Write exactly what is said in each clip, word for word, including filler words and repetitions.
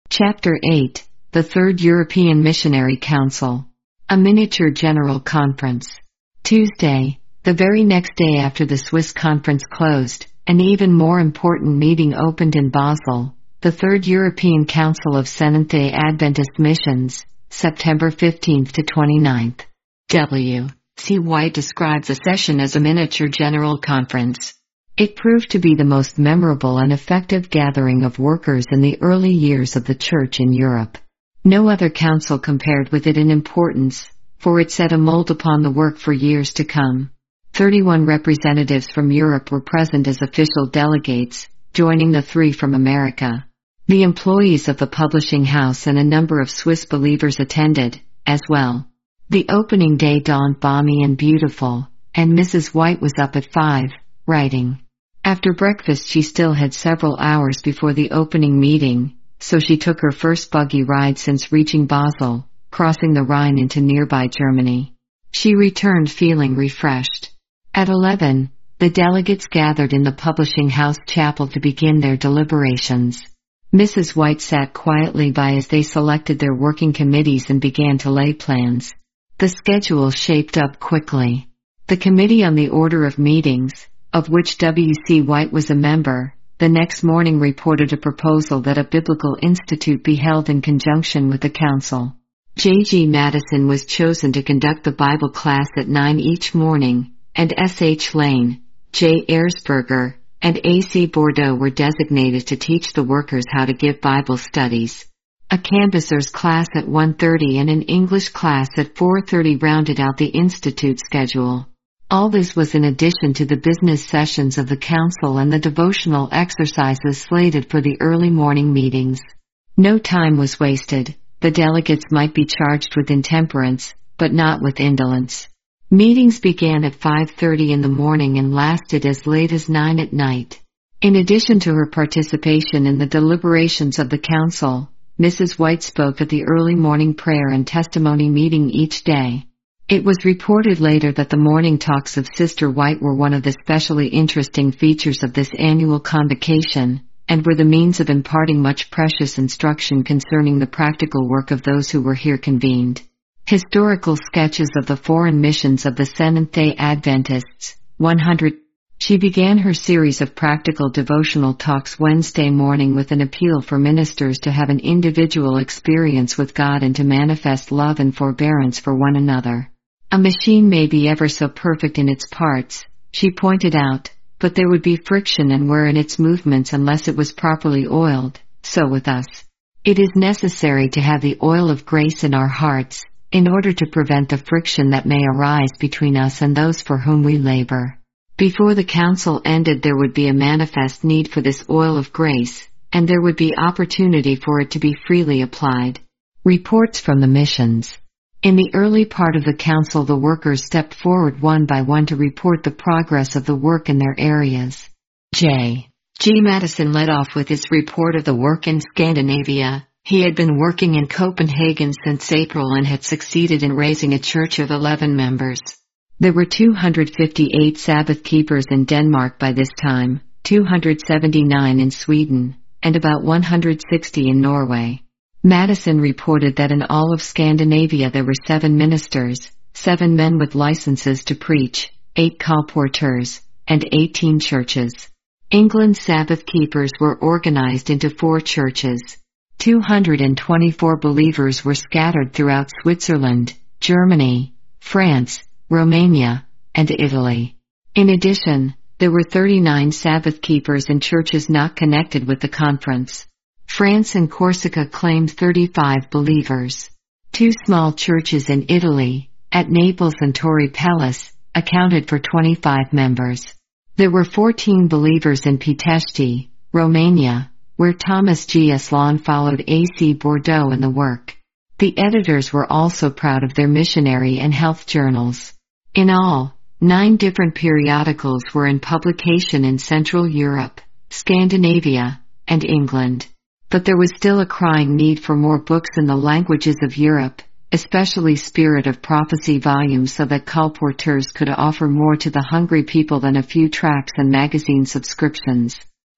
Chapter eight, The Third European Missionary Council. A Miniature General Conference. Tuesday, the very next day after the Swiss conference closed, an even more important meeting opened in Basel, the Third European Council of Seventh-day Adventist Missions, September fifteenth to twenty-ninth. W. C. White describes the session as a miniature general conference. It proved to be the most memorable and effective gathering of workers in the early years of the Church in Europe. No other council compared with it in importance, for it set a mold upon the work for years to come. Thirty-one representatives from Europe were present as official delegates, joining the three from America. The employees of the publishing house and a number of Swiss believers attended, as well. The opening day dawned balmy and beautiful, and Missus White was up at five, writing. After breakfast she still had several hours before the opening meeting, so she took her first buggy ride since reaching Basel, crossing the Rhine into nearby Germany. She returned feeling refreshed. At eleven, the delegates gathered in the publishing house chapel to begin their deliberations. Missus White sat quietly by as they selected their working committees and began to lay plans. The schedule shaped up quickly. The Committee on the Order of Meetings, of which W. C. White was a member, the next morning reported a proposal that a biblical institute be held in conjunction with the council. J G Madison was chosen to conduct the Bible class at nine each morning, and S H Lane, J Erzberger, and A C Bordeaux were designated to teach the workers how to give Bible studies. A canvassers class at one thirty and an English class at four thirty rounded out the institute schedule. All this was in addition to the business sessions of the council and the devotional exercises slated for the early morning meetings. No time was wasted. The delegates might be charged with intemperance, but not with indolence. Meetings began at five thirty in the morning and lasted as late as nine at night. In addition to her participation in the deliberations of the council, Missus White spoke at the early morning prayer and testimony meeting each day. It was reported later that the morning talks of Sister White were one of the specially interesting features of this annual convocation, and were the means of imparting much precious instruction concerning the practical work of those who were here convened. Historical sketches of the foreign missions of the Seventh-day Adventists, one hundred. She began her series of practical devotional talks Wednesday morning with an appeal for ministers to have an individual experience with God and to manifest love and forbearance for one another. A machine may be ever so perfect in its parts, she pointed out, but there would be friction and wear in its movements unless it was properly oiled. So with us. It is necessary to have the oil of grace in our hearts, in order to prevent the friction that may arise between us and those for whom we labor. Before the council ended there would be a manifest need for this oil of grace, and there would be opportunity for it to be freely applied. Reports from the missions. In the early part of the council the workers stepped forward one by one to report the progress of the work in their areas. J. G. Madison led off with his report of the work in Scandinavia. He had been working in Copenhagen since April and had succeeded in raising a church of eleven members. There were two hundred fifty-eight Sabbath keepers in Denmark by this time, two hundred seventy-nine in Sweden, and about one hundred sixty in Norway. Madison reported that in all of Scandinavia there were seven ministers, seven men with licenses to preach, eight colporteurs, and eighteen churches. England's Sabbath keepers were organized into four churches. two hundred twenty-four believers were scattered throughout Switzerland, Germany, France, Romania, and Italy. In addition, there were thirty-nine Sabbath keepers in churches not connected with the conference. France and Corsica claimed thirty-five believers. Two small churches in Italy, at Naples and Torre Pellice, accounted for twenty-five members. There were fourteen believers in Pitești, Romania, where Thomas G. Slon followed A C Bordeaux in the work. The editors were also proud of their missionary and health journals. In all, nine different periodicals were in publication in Central Europe, Scandinavia, and England. But there was still a crying need for more books in the languages of Europe, especially Spirit of Prophecy volumes so that colporteurs could offer more to the hungry people than a few tracts and magazine subscriptions.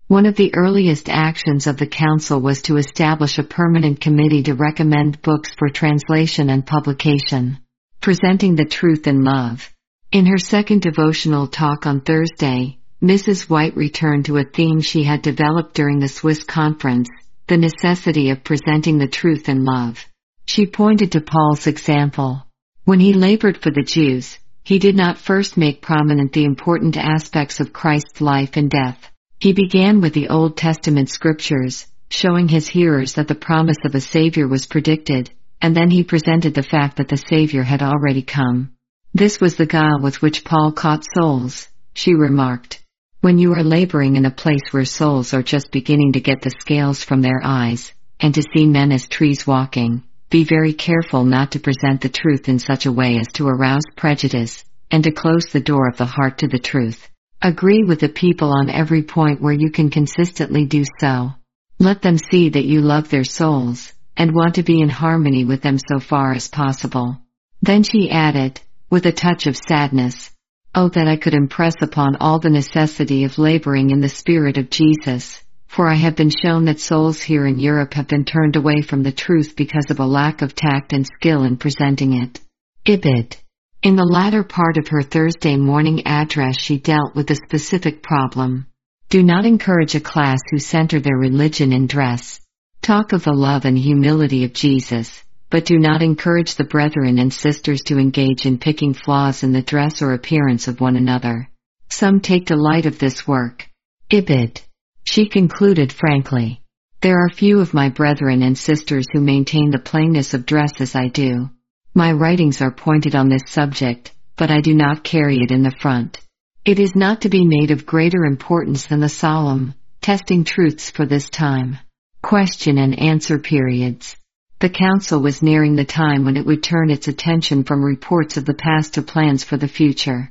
One of the earliest actions of the council was to establish a permanent committee to recommend books for translation and publication. Presenting the Truth in Love. In her second devotional talk on Thursday, Missus White returned to a theme she had developed during the Swiss conference, the necessity of presenting the truth in love. She pointed to Paul's example. When he labored for the Jews, he did not first make prominent the important aspects of Christ's life and death. He began with the Old Testament scriptures, showing his hearers that the promise of a Savior was predicted, and then he presented the fact that the Savior had already come. This was the guile with which Paul caught souls, she remarked. When you are laboring in a place where souls are just beginning to get the scales from their eyes, and to see men as trees walking, be very careful not to present the truth in such a way as to arouse prejudice, and to close the door of the heart to the truth. Agree with the people on every point where you can consistently do so. Let them see that you love their souls, and want to be in harmony with them so far as possible. Then she added, with a touch of sadness, "Oh, that I could impress upon all the necessity of laboring in the spirit of Jesus, for I have been shown that souls here in Europe have been turned away from the truth because of a lack of tact and skill in presenting it." Ibid. In the latter part of her Thursday morning address she dealt with a specific problem. Do not encourage a class who center their religion in dress. Talk of the love and humility of Jesus, but do not encourage the brethren and sisters to engage in picking flaws in the dress or appearance of one another. Some take delight of this work. Ibid. She concluded frankly. There are few of my brethren and sisters who maintain the plainness of dress as I do. My writings are pointed on this subject, but I do not carry it in the front. It is not to be made of greater importance than the solemn, testing truths for this time. Question and answer periods. The council was nearing the time when it would turn its attention from reports of the past to plans for the future.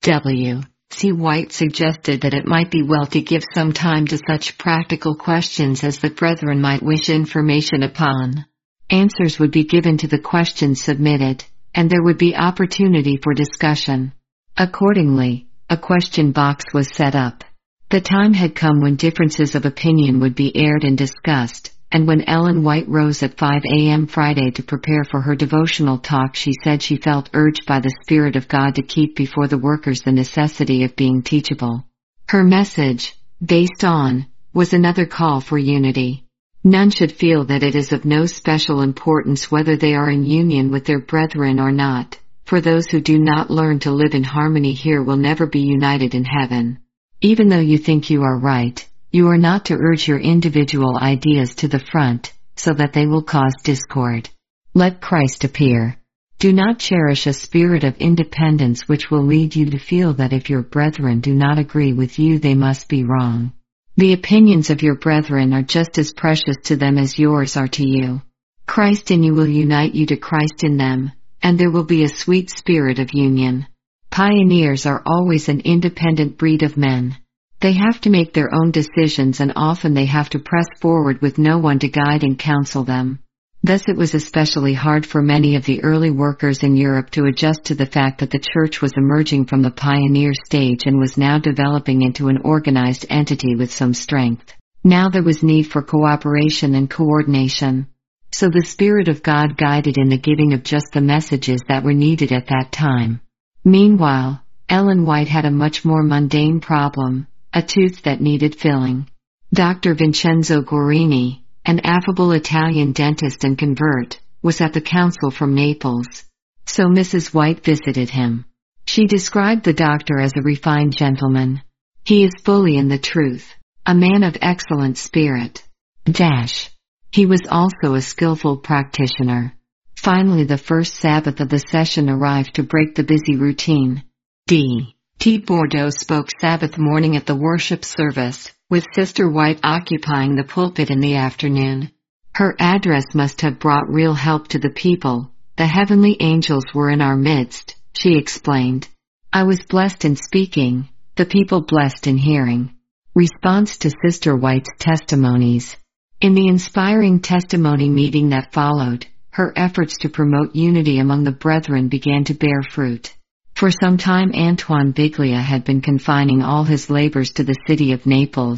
W. C. White suggested that it might be well to give some time to such practical questions as the brethren might wish information upon. Answers would be given to the questions submitted, and there would be opportunity for discussion. Accordingly, a question box was set up. The time had come when differences of opinion would be aired and discussed, and when Ellen White rose at five a m Friday to prepare for her devotional talk, she said she felt urged by the Spirit of God to keep before the workers the necessity of being teachable. Her message, based on, was another call for unity. None should feel that it is of no special importance whether they are in union with their brethren or not, for those who do not learn to live in harmony here will never be united in heaven. Even though you think you are right, you are not to urge your individual ideas to the front, so that they will cause discord. Let Christ appear. Do not cherish a spirit of independence which will lead you to feel that if your brethren do not agree with you they must be wrong. The opinions of your brethren are just as precious to them as yours are to you. Christ in you will unite you to Christ in them, and there will be a sweet spirit of union. Pioneers are always an independent breed of men. They have to make their own decisions and often they have to press forward with no one to guide and counsel them. Thus it was especially hard for many of the early workers in Europe to adjust to the fact that the church was emerging from the pioneer stage and was now developing into an organized entity with some strength. Now there was need for cooperation and coordination. So the Spirit of God guided in the giving of just the messages that were needed at that time. Meanwhile, Ellen White had a much more mundane problem, a tooth that needed filling. Doctor Vincenzo Guarini, an affable Italian dentist and convert, was at the council from Naples. So Missus White visited him. She described the doctor as a refined gentleman. He is fully in the truth, a man of excellent spirit. Dash. He was also a skillful practitioner. Finally the first Sabbath of the session arrived to break the busy routine. D. T. Bordeaux spoke Sabbath morning at the worship service, with Sister White occupying the pulpit in the afternoon. Her address must have brought real help to the people. The heavenly angels were in our midst, she explained. I was blessed in speaking, the people blessed in hearing. Response to Sister White's testimonies. In the inspiring testimony meeting that followed, her efforts to promote unity among the brethren began to bear fruit. For some time Antoine Biglia had been confining all his labors to the city of Naples,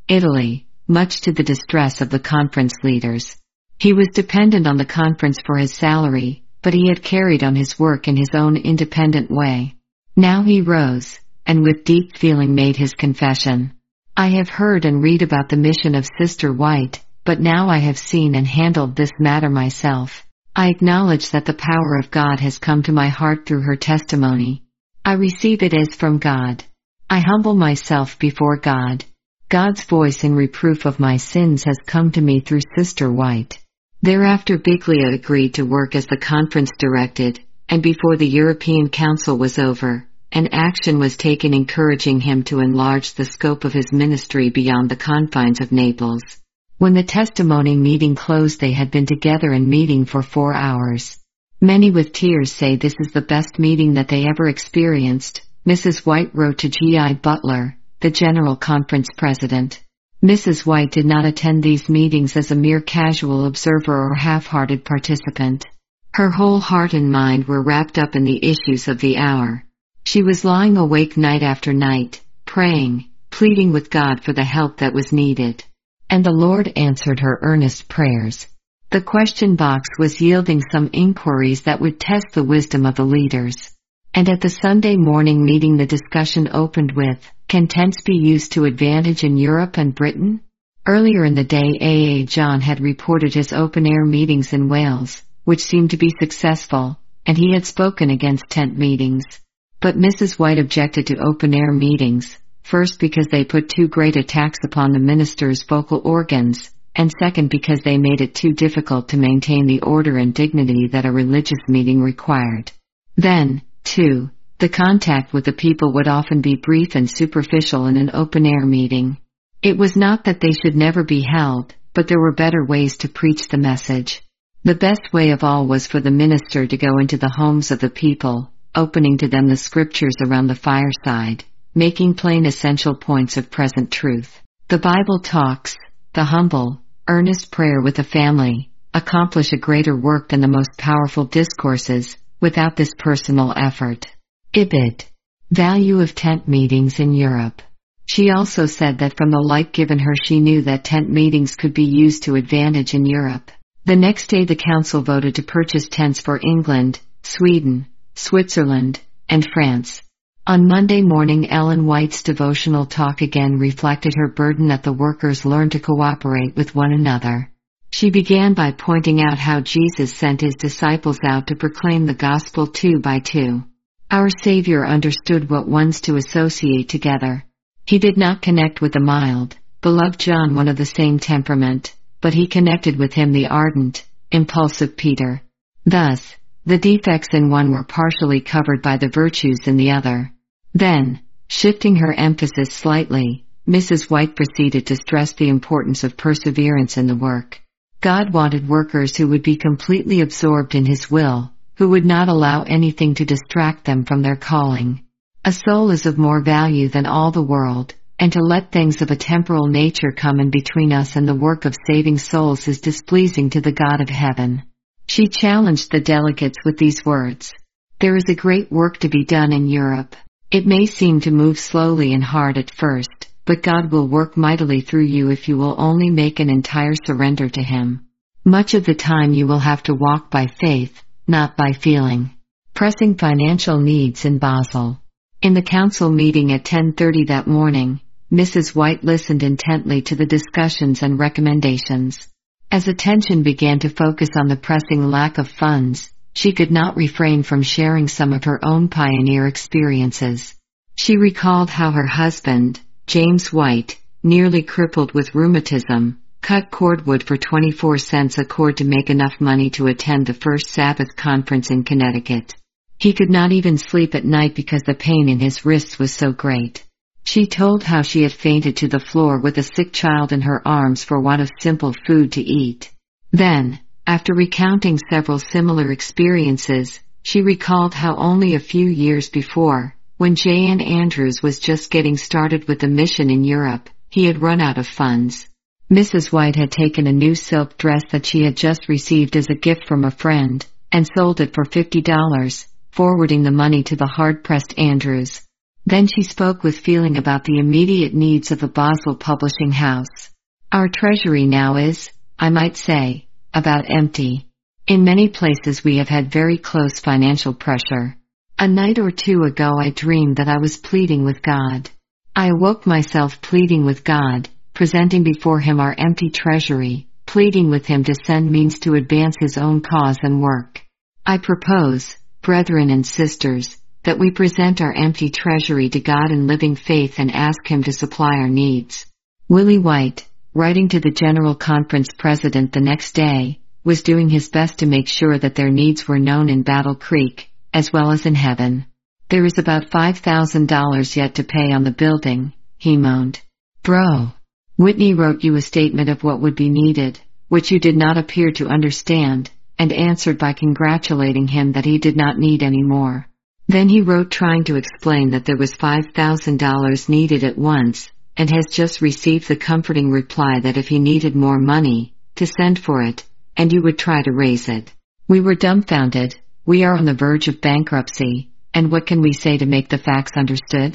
Italy, much to the distress of the conference leaders. He was dependent on the conference for his salary, but he had carried on his work in his own independent way. Now he rose, and with deep feeling made his confession. I have heard and read about the mission of Sister White, but now I have seen and handled this matter myself. I acknowledge that the power of God has come to my heart through her testimony. I receive it as from God. I humble myself before God. God's voice in reproof of my sins has come to me through Sister White. Thereafter Biglia agreed to work as the conference directed, and before the European Council was over, an action was taken encouraging him to enlarge the scope of his ministry beyond the confines of Naples. When the testimony meeting closed, they had been together in meeting for four hours. Many with tears say this is the best meeting that they ever experienced, Missus White wrote to G I Butler, the General Conference President. Missus White did not attend these meetings as a mere casual observer or half-hearted participant. Her whole heart and mind were wrapped up in the issues of the hour. She was lying awake night after night, praying, pleading with God for the help that was needed. And the Lord answered her earnest prayers. The question box was yielding some inquiries that would test the wisdom of the leaders. And at the Sunday morning meeting the discussion opened with, "Can tents be used to advantage in Europe and Britain?" Earlier in the day A A John had reported his open-air meetings in Wales, which seemed to be successful, and he had spoken against tent meetings. But Missus White objected to open-air meetings, first because they put too great a tax upon the minister's vocal organs, and second because they made it too difficult to maintain the order and dignity that a religious meeting required. Then, too, the contact with the people would often be brief and superficial in an open-air meeting. It was not that they should never be held, but there were better ways to preach the message. The best way of all was for the minister to go into the homes of the people, opening to them the scriptures around the fireside, making plain essential points of present truth. The Bible talks, the humble, earnest prayer with the family, accomplish a greater work than the most powerful discourses, without this personal effort. Ibid. Value of tent meetings in Europe. She also said that from the light given her she knew that tent meetings could be used to advantage in Europe. The next day the council voted to purchase tents for England, Sweden, Switzerland, and France. On Monday morning Ellen White's devotional talk again reflected her burden that the workers learn to cooperate with one another. She began by pointing out how Jesus sent his disciples out to proclaim the gospel two by two. Our Savior understood what ones to associate together. He did not connect with the mild, beloved John, one of the same temperament, but he connected with him the ardent, impulsive Peter. Thus, the defects in one were partially covered by the virtues in the other. Then, shifting her emphasis slightly, Missus White proceeded to stress the importance of perseverance in the work. God wanted workers who would be completely absorbed in His will, who would not allow anything to distract them from their calling. A soul is of more value than all the world, and to let things of a temporal nature come in between us and the work of saving souls is displeasing to the God of heaven. She challenged the delegates with these words. There is a great work to be done in Europe. It may seem to move slowly and hard at first, but God will work mightily through you if you will only make an entire surrender to Him. Much of the time you will have to walk by faith, not by feeling. Pressing financial needs in Basel. In the council meeting at ten thirty that morning, Missus White listened intently to the discussions and recommendations. As attention began to focus on the pressing lack of funds, she could not refrain from sharing some of her own pioneer experiences. She recalled how her husband, James White, nearly crippled with rheumatism, cut cordwood for twenty-four cents a cord to make enough money to attend the first Sabbath conference in Connecticut. He could not even sleep at night because the pain in his wrists was so great. She told how she had fainted to the floor with a sick child in her arms for want of simple food to eat. Then, after recounting several similar experiences, she recalled how only a few years before, when J N Andrews was just getting started with the mission in Europe, he had run out of funds. Missus White had taken a new silk dress that she had just received as a gift from a friend, and sold it for fifty dollars, forwarding the money to the hard-pressed Andrews. Then she spoke with feeling about the immediate needs of the Basel publishing house. Our treasury now is, I might say, about empty. In many places we have had very close financial pressure. A night or two ago I dreamed that I was pleading with God. I awoke myself pleading with God, presenting before Him our empty treasury, pleading with Him to send means to advance His own cause and work. I propose, brethren and sisters, that we present our empty treasury to God in living faith and ask Him to supply our needs. Willie White, writing to the General Conference president the next day, was doing his best to make sure that their needs were known in Battle Creek, as well as in heaven. There is about five thousand dollars yet to pay on the building, he moaned. Bro. Whitney wrote you a statement of what would be needed, which you did not appear to understand, and answered by congratulating him that he did not need any more. Then he wrote trying to explain that there was five thousand dollars needed at once, and has just received the comforting reply that if he needed more money, to send for it, and you would try to raise it. We were dumbfounded. We are on the verge of bankruptcy, and what can we say to make the facts understood?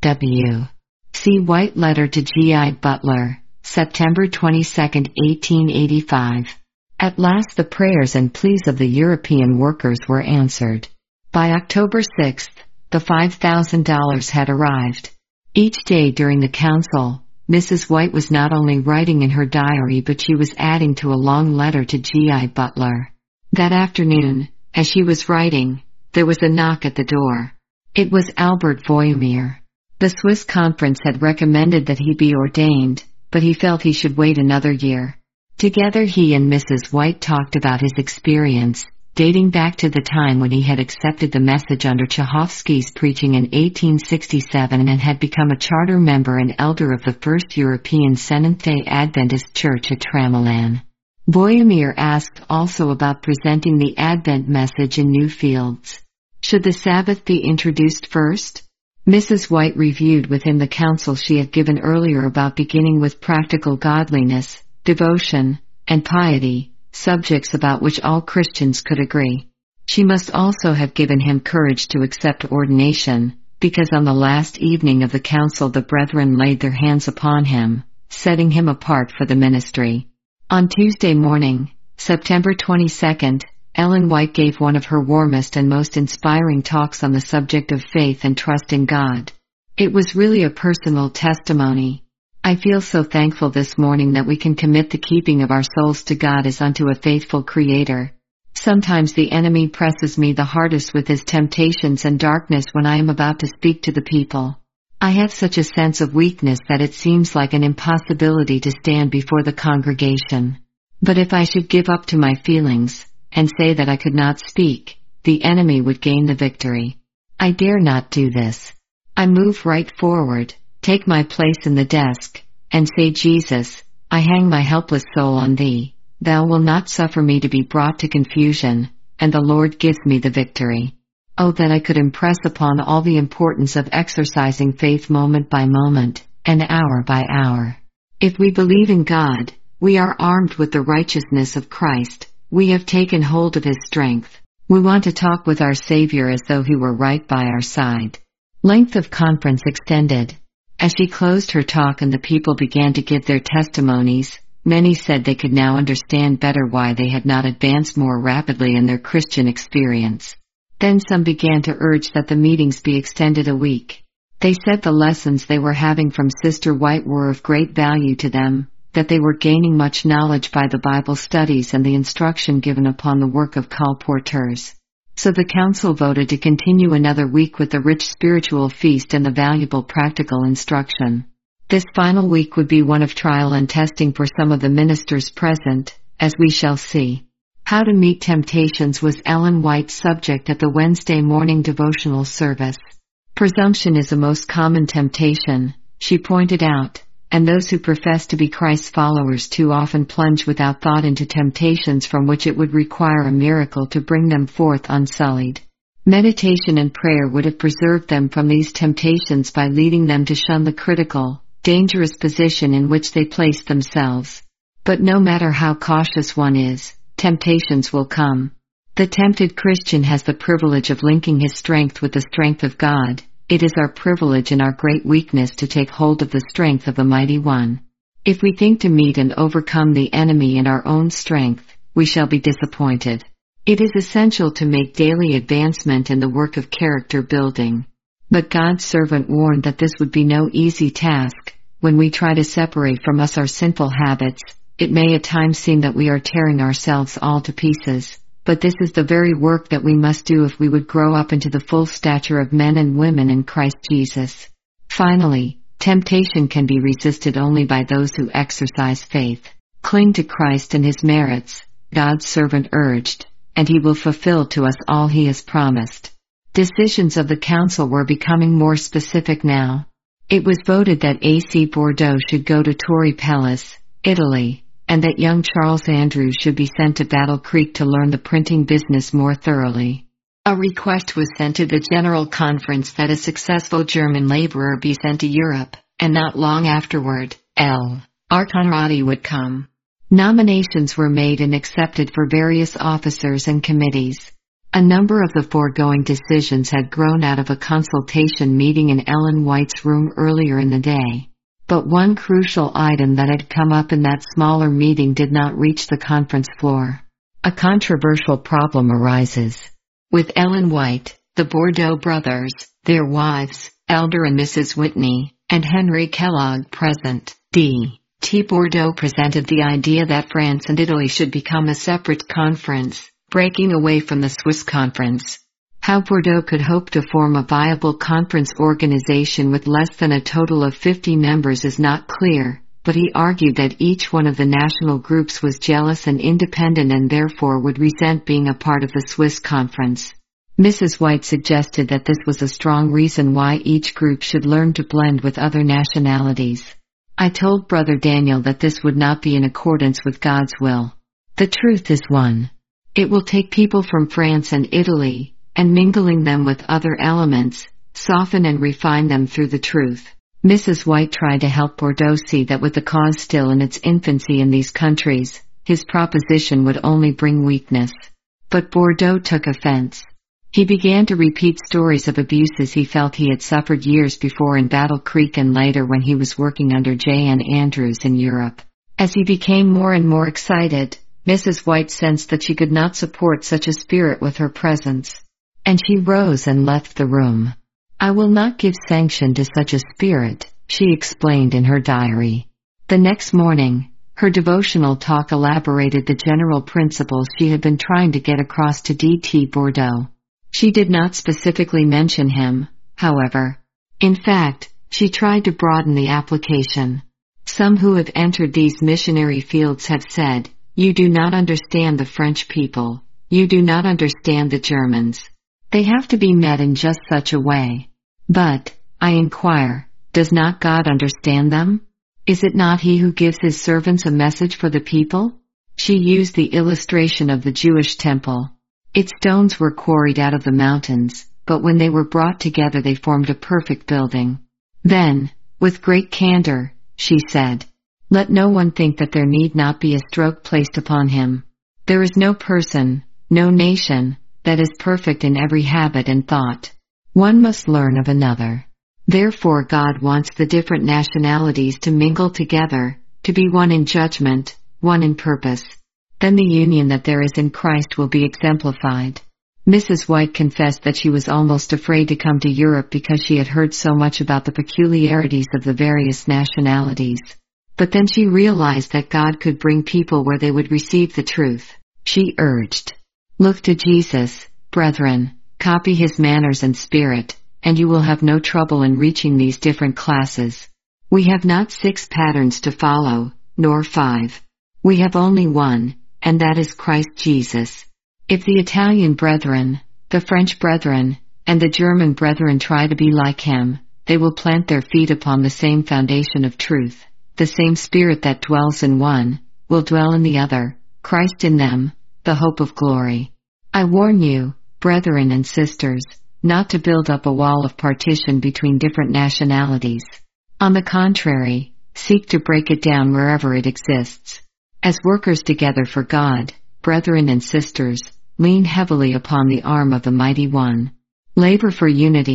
W. C. White letter to G I Butler, September twenty-second, eighteen eighty-five. At last the prayers and pleas of the European workers were answered. By October sixth, the five thousand dollars had arrived. Each day during the council, Missus White was not only writing in her diary but she was adding to a long letter to G I Butler. That afternoon, as she was writing, there was a knock at the door. It was Albert Voyemir. The Swiss conference had recommended that he be ordained, but he felt he should wait another year. Together he and Missus White talked about his experience, dating back to the time when he had accepted the message under Tchaikovsky's preaching in eighteen sixty-seven and had become a charter member and elder of the First European Seventh-day Adventist Church at Tramelan. Voyemir asked also about presenting the Advent message in new fields. Should the Sabbath be introduced first? Missus White reviewed with him the counsel she had given earlier about beginning with practical godliness, devotion, and piety, subjects about which all Christians could agree. She must also have given him courage to accept ordination, because on the last evening of the council the brethren laid their hands upon him, setting him apart for the ministry. On Tuesday morning, September twenty-second, Ellen White gave one of her warmest and most inspiring talks on the subject of faith and trust in God. It was really a personal testimony. I feel so thankful this morning that we can commit the keeping of our souls to God as unto a faithful Creator. Sometimes the enemy presses me the hardest with his temptations and darkness when I am about to speak to the people. I have such a sense of weakness that it seems like an impossibility to stand before the congregation. But if I should give up to my feelings, and say that I could not speak, the enemy would gain the victory. I dare not do this. I move right forward, take my place in the desk, and say, Jesus, I hang my helpless soul on Thee. Thou wilt not suffer me to be brought to confusion, and the Lord gives me the victory. Oh, that I could impress upon all the importance of exercising faith moment by moment, and hour by hour. If we believe in God, we are armed with the righteousness of Christ. We have taken hold of His strength. We want to talk with our Savior as though He were right by our side. Length of conference extended. As she closed her talk and the people began to give their testimonies, many said they could now understand better why they had not advanced more rapidly in their Christian experience. Then some began to urge that the meetings be extended a week. They said the lessons they were having from Sister White were of great value to them, that they were gaining much knowledge by the Bible studies and the instruction given upon the work of colporteurs. So the council voted to continue another week with the rich spiritual feast and the valuable practical instruction. This final week would be one of trial and testing for some of the ministers present, as we shall see. How to meet temptations was Ellen White's subject at the Wednesday morning devotional service. Presumption is a most common temptation, she pointed out, and those who profess to be Christ's followers too often plunge without thought into temptations from which it would require a miracle to bring them forth unsullied. Meditation and prayer would have preserved them from these temptations by leading them to shun the critical, dangerous position in which they placed themselves. But no matter how cautious one is, temptations will come. The tempted Christian has the privilege of linking his strength with the strength of God. It is our privilege and our great weakness to take hold of the strength of the Mighty One. If we think to meet and overcome the enemy in our own strength, we shall be disappointed. It is essential to make daily advancement in the work of character building. But God's servant warned that this would be no easy task. When we try to separate from us our sinful habits, it may at times seem that we are tearing ourselves all to pieces, but this is the very work that we must do if we would grow up into the full stature of men and women in Christ Jesus. Finally, temptation can be resisted only by those who exercise faith. Cling to Christ and His merits, God's servant urged, and He will fulfill to us all He has promised. Decisions of the council were becoming more specific now. It was voted that A C Bordeaux should go to Torre Pellice, Italy, and that young Charles Andrews should be sent to Battle Creek to learn the printing business more thoroughly. A request was sent to the General Conference that a successful German laborer be sent to Europe, and not long afterward, L. R. Conradi would come. Nominations were made and accepted for various officers and committees. A number of the foregoing decisions had grown out of a consultation meeting in Ellen White's room earlier in the day. But one crucial item that had come up in that smaller meeting did not reach the conference floor. A controversial problem arises. With Ellen White, the Bordeaux brothers, their wives, Elder and Missus Whitney, and Henry Kellogg present, D. T. Bordeaux presented the idea that France and Italy should become a separate conference, breaking away from the Swiss conference. How Bordeaux could hope to form a viable conference organization with less than a total of fifty members is not clear, but he argued that each one of the national groups was jealous and independent and therefore would resent being a part of the Swiss conference. Missus White suggested that this was a strong reason why each group should learn to blend with other nationalities. I told Brother Daniel that this would not be in accordance with God's will. The truth is one. It will take people from France and Italy, and mingling them with other elements, soften and refine them through the truth. Missus White tried to help Bordeaux see that with the cause still in its infancy in these countries, his proposition would only bring weakness. But Bordeaux took offense. He began to repeat stories of abuses he felt he had suffered years before in Battle Creek and later when he was working under J N Andrews in Europe. As he became more and more excited, Missus White sensed that she could not support such a spirit with her presence. And she rose and left the room. "I will not give sanction to such a spirit," she explained in her diary. The next morning, her devotional talk elaborated the general principles she had been trying to get across to D T Bordeaux. She did not specifically mention him, however. In fact, she tried to broaden the application. Some who have entered these missionary fields have said, "You do not understand the French people. You do not understand the Germans. They have to be met in just such a way." But, I inquire, does not God understand them? Is it not He who gives His servants a message for the people? She used the illustration of the Jewish temple. Its stones were quarried out of the mountains, but when they were brought together they formed a perfect building. Then, with great candor, she said, "Let no one think that there need not be a stroke placed upon him. There is no person, no nation, that is perfect in every habit and thought. One must learn of another. Therefore God wants the different nationalities to mingle together, to be one in judgment, one in purpose. Then the union that there is in Christ will be exemplified." Missus White confessed that she was almost afraid to come to Europe because she had heard so much about the peculiarities of the various nationalities. But then she realized that God could bring people where they would receive the truth. She urged, "Look to Jesus, brethren, copy His manners and spirit, and you will have no trouble in reaching these different classes. We have not six patterns to follow, nor five. We have only one, and that is Christ Jesus. If the Italian brethren, the French brethren, and the German brethren try to be like Him, they will plant their feet upon the same foundation of truth. The same Spirit that dwells in one, will dwell in the other, Christ in them, the hope of glory. I warn you, brethren and sisters, not to build up a wall of partition between different nationalities. On the contrary, seek to break it down wherever it exists. As workers together for God, brethren and sisters, lean heavily upon the arm of the Mighty One. Labor for unity,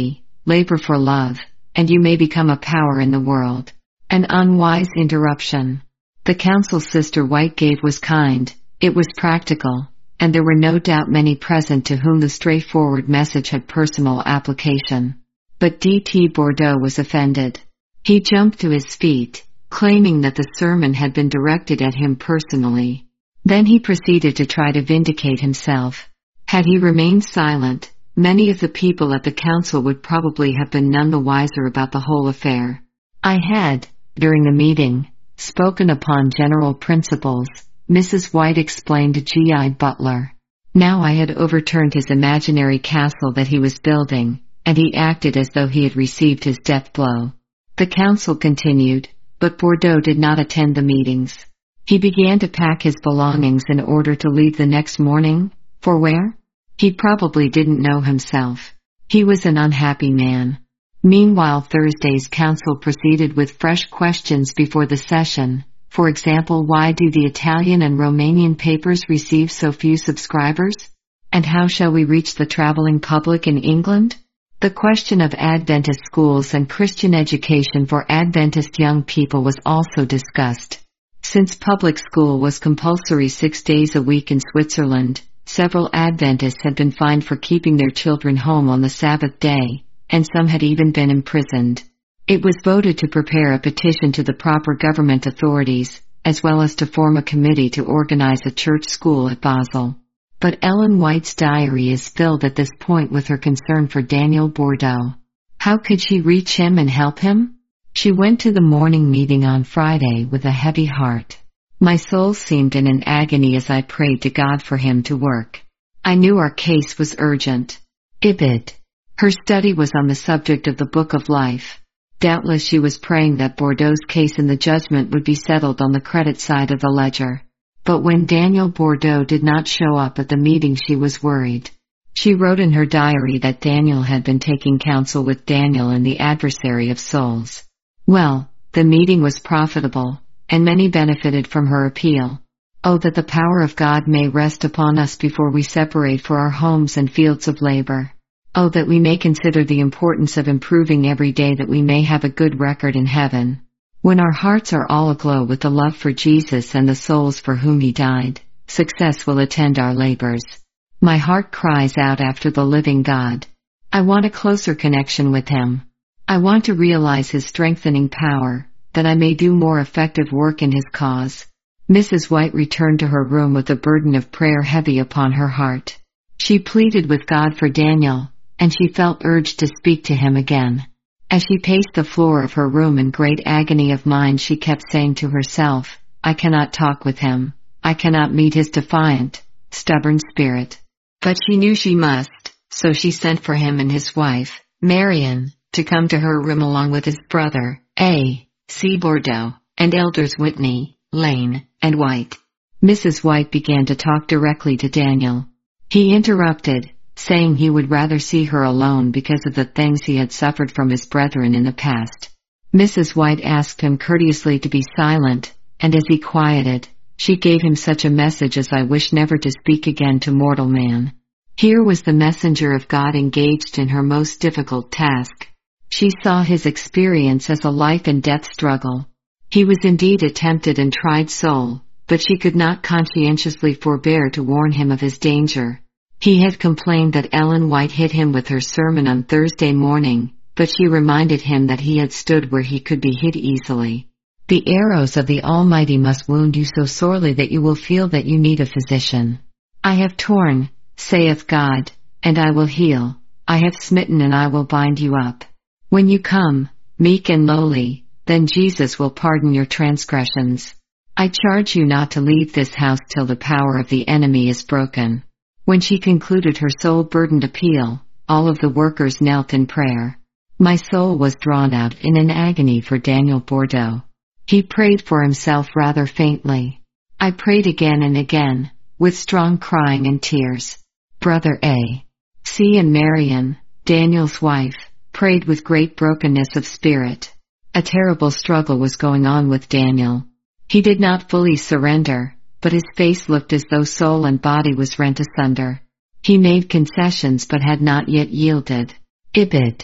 labor for love, and you may become a power in the world. An unwise interruption. The counsel Sister White gave was kind, it was practical, and there were no doubt many present to whom the straightforward message had personal application. But D T Bordeaux was offended. He jumped to his feet, claiming that the sermon had been directed at him personally. Then he proceeded to try to vindicate himself. Had he remained silent, many of the people at the council would probably have been none the wiser about the whole affair. I had, during the meeting, spoken upon general principles, Missus White explained to G I Butler. Now I had overturned his imaginary castle that he was building, and he acted as though he had received his death blow. The council continued, but Bordeaux did not attend the meetings. He began to pack his belongings in order to leave the next morning. For where? He probably didn't know himself. He was an unhappy man. Meanwhile, Thursday's council proceeded with fresh questions before the session. For example, why do the Italian and Romanian papers receive so few subscribers? And how shall we reach the traveling public in England? The question of Adventist schools and Christian education for Adventist young people was also discussed. Since public school was compulsory six days a week in Switzerland, several Adventists had been fined for keeping their children home on the Sabbath day, and some had even been imprisoned. It was voted to prepare a petition to the proper government authorities, as well as to form a committee to organize a church school at Basel. But Ellen White's diary is filled at this point with her concern for Daniel Bordeaux. How could she reach him and help him? She went to the morning meeting on Friday with a heavy heart. My soul seemed in an agony as I prayed to God for him to work. I knew our case was urgent. Ibid. Her study was on the subject of the Book of Life. Doubtless she was praying that Bordeaux's case in the judgment would be settled on the credit side of the ledger. But when Daniel Bordeaux did not show up at the meeting, she was worried. She wrote in her diary that Daniel had been taking counsel with Daniel and the adversary of souls. Well, the meeting was profitable, and many benefited from her appeal. Oh, that the power of God may rest upon us before we separate for our homes and fields of labor. Oh, that we may consider the importance of improving every day, that we may have a good record in heaven. When our hearts are all aglow with the love for Jesus and the souls for whom he died, success will attend our labors. My heart cries out after the living God. I want a closer connection with him. I want to realize his strengthening power, that I may do more effective work in his cause. Missus White returned to her room with the burden of prayer heavy upon her heart. She pleaded with God for Daniel, and she felt urged to speak to him again. As she paced the floor of her room in great agony of mind, she kept saying to herself, I cannot talk with him. I cannot meet his defiant, stubborn spirit. But she knew she must, so she sent for him and his wife, Marion, to come to her room along with his brother, A. C. Bordeaux, and elders Whitney, Lane, and White. Missus White began to talk directly to Daniel. He interrupted, saying he would rather see her alone because of the things he had suffered from his brethren in the past. Missus White asked him courteously to be silent, and as he quieted, she gave him such a message as I wish never to speak again to mortal man. Here was the messenger of God engaged in her most difficult task. She saw his experience as a life and death struggle. He was indeed a tempted and tried soul, but she could not conscientiously forbear to warn him of his danger. He had complained that Ellen White hit him with her sermon on Thursday morning, but she reminded him that he had stood where he could be hit easily. The arrows of the Almighty must wound you so sorely that you will feel that you need a physician. I have torn, saith God, and I will heal. I have smitten and I will bind you up. When you come, meek and lowly, then Jesus will pardon your transgressions. I charge you not to leave this house till the power of the enemy is broken. When she concluded her soul-burdened appeal, all of the workers knelt in prayer. My soul was drawn out in an agony for Daniel Bordeaux. He prayed for himself rather faintly. I prayed again and again, with strong crying and tears. Brother A. C. and Marion, Daniel's wife, prayed with great brokenness of spirit. A terrible struggle was going on with Daniel. He did not fully surrender, but his face looked as though soul and body was rent asunder. He made concessions but had not yet yielded. Ibid.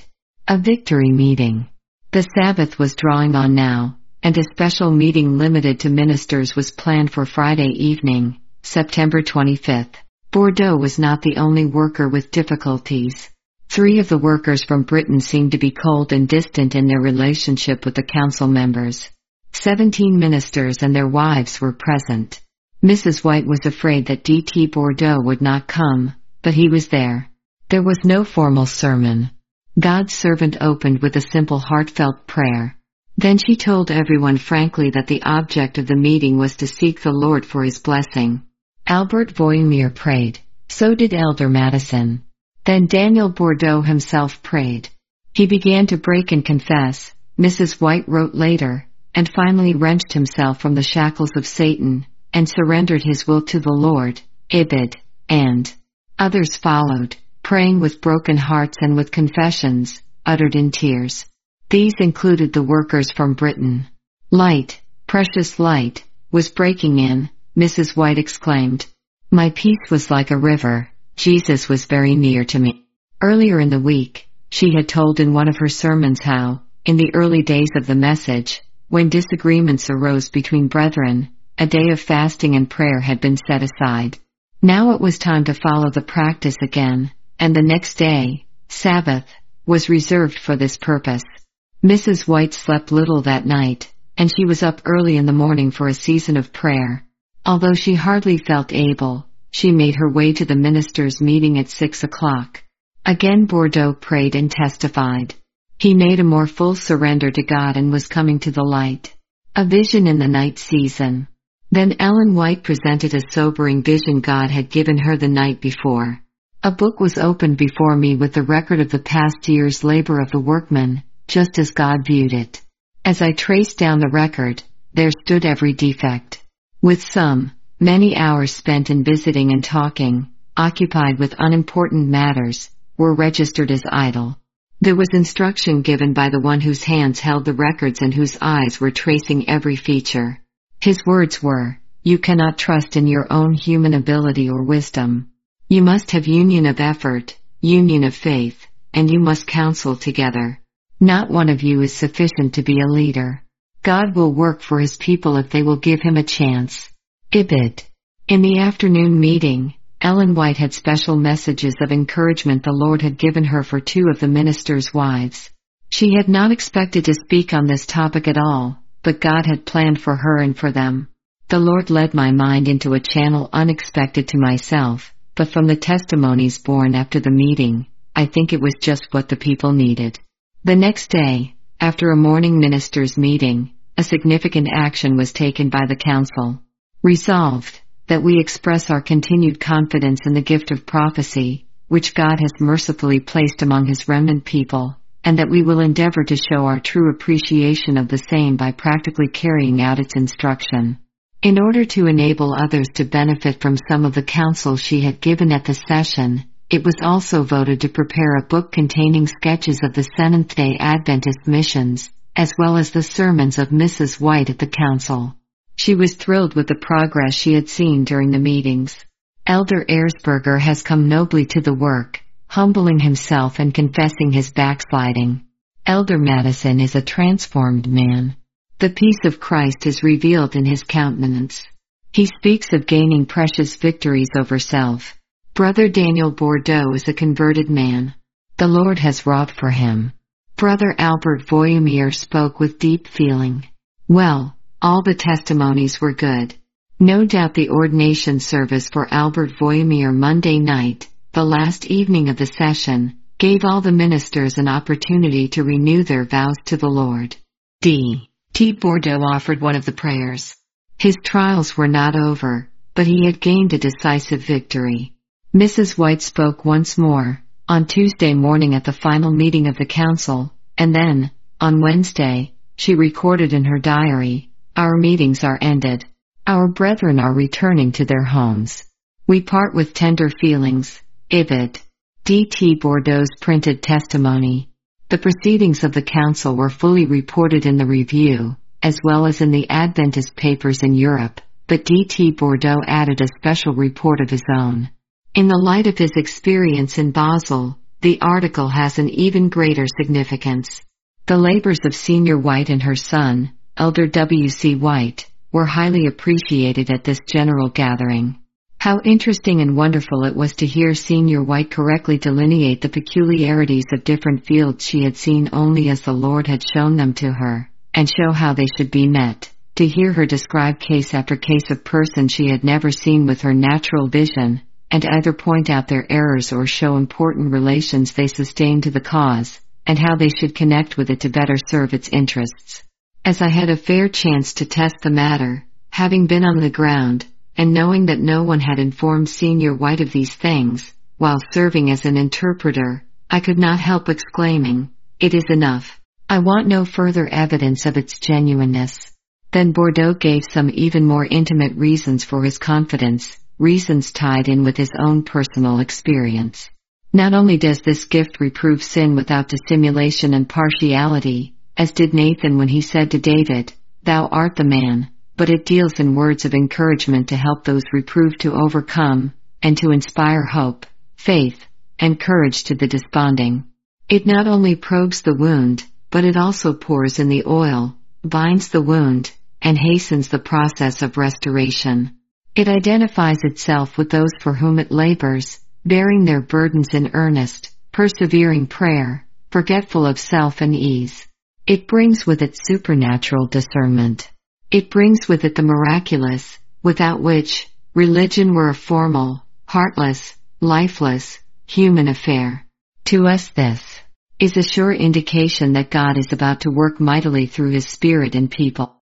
A victory meeting. The Sabbath was drawing on now, and a special meeting limited to ministers was planned for Friday evening, September twenty-fifth. Bordeaux was not the only worker with difficulties. Three of the workers from Britain seemed to be cold and distant in their relationship with the council members. Seventeen ministers and their wives were present. Missus White was afraid that D T Bordeaux would not come, but he was there. There was no formal sermon. God's servant opened with a simple heartfelt prayer. Then she told everyone frankly that the object of the meeting was to seek the Lord for His blessing. Albert Voyemir prayed. So did Elder Madison. Then Daniel Bordeaux himself prayed. He began to break and confess, Missus White wrote later, and finally wrenched himself from the shackles of Satan, and surrendered his will to the Lord, Ibid, and others followed, praying with broken hearts and with confessions, uttered in tears. These included the workers from Britain. Light, precious light, was breaking in, Missus White exclaimed. My peace was like a river, Jesus was very near to me. Earlier in the week, she had told in one of her sermons how, in the early days of the message, when disagreements arose between brethren, a day of fasting and prayer had been set aside. Now it was time to follow the practice again, and the next day, Sabbath, was reserved for this purpose. Missus White slept little that night, and she was up early in the morning for a season of prayer. Although she hardly felt able, she made her way to the ministers' meeting at six o'clock. Again Bordeaux prayed and testified. He made a more full surrender to God and was coming to the light. A vision in the night season. Then Ellen White presented a sobering vision God had given her the night before. A book was opened before me with the record of the past year's labor of the workmen, just as God viewed it. As I traced down the record, there stood every defect. With some, many hours spent in visiting and talking, occupied with unimportant matters, were registered as idle. There was instruction given by the one whose hands held the records and whose eyes were tracing every feature. His words were, you cannot trust in your own human ability or wisdom. You must have union of effort, union of faith, and you must counsel together. Not one of you is sufficient to be a leader. God will work for His people if they will give Him a chance. Ibid. In the afternoon meeting, Ellen White had special messages of encouragement the Lord had given her for two of the ministers' wives. She had not expected to speak on this topic at all, but God had planned for her and for them. The Lord led my mind into a channel unexpected to myself, but from the testimonies born after the meeting, I think it was just what the people needed. The next day, after a morning ministers' meeting, a significant action was taken by the council. Resolved, that we express our continued confidence in the gift of prophecy, which God has mercifully placed among His remnant people, and that we will endeavor to show our true appreciation of the same by practically carrying out its instruction. In order to enable others to benefit from some of the counsel she had given at the session, it was also voted to prepare a book containing sketches of the Seventh-day Adventist missions, as well as the sermons of Missus White at the council. She was thrilled with the progress she had seen during the meetings. Elder Erzberger has come nobly to the work, humbling himself and confessing his backsliding. Elder Madison is a transformed man. The peace of Christ is revealed in his countenance. He speaks of gaining precious victories over self. Brother Daniel Bordeaux is a converted man. The Lord has wrought for him. Brother Albert Voyemir spoke with deep feeling. Well, all the testimonies were good. No doubt the ordination service for Albert Voyemir Monday night, the last evening of the session, gave all the ministers an opportunity to renew their vows to the Lord. D T Bordeaux offered one of the prayers. His trials were not over, but he had gained a decisive victory. Missus White spoke once more, on Tuesday morning at the final meeting of the council, and then, on Wednesday, she recorded in her diary, "Our meetings are ended. Our brethren are returning to their homes. We part with tender feelings." Ibid. D T Bordeaux's printed testimony. The proceedings of the council were fully reported in the Review, as well as in the Adventist papers in Europe, but D T Bordeaux added a special report of his own. In the light of his experience in Basel, the article has an even greater significance. The labors of Senior White and her son, Elder W C White, were highly appreciated at this general gathering. How interesting and wonderful it was to hear Senior White correctly delineate the peculiarities of different fields she had seen only as the Lord had shown them to her, and show how they should be met. To hear her describe case after case of persons she had never seen with her natural vision, and either point out their errors or show important relations they sustain to the cause, and how they should connect with it to better serve its interests. As I had a fair chance to test the matter, having been on the ground, and knowing that no one had informed Senior White of these things, while serving as an interpreter, I could not help exclaiming, "It is enough. I want no further evidence of its genuineness." Then Bordeaux gave some even more intimate reasons for his confidence, reasons tied in with his own personal experience. Not only does this gift reprove sin without dissimulation and partiality, as did Nathan when he said to David, "Thou art the man," but it deals in words of encouragement to help those reproved to overcome, and to inspire hope, faith, and courage to the desponding. It not only probes the wound, but it also pours in the oil, binds the wound, and hastens the process of restoration. It identifies itself with those for whom it labors, bearing their burdens in earnest, persevering prayer, forgetful of self and ease. It brings with it supernatural discernment. It brings with it the miraculous, without which religion were a formal, heartless, lifeless, human affair. To us this is a sure indication that God is about to work mightily through His Spirit in people.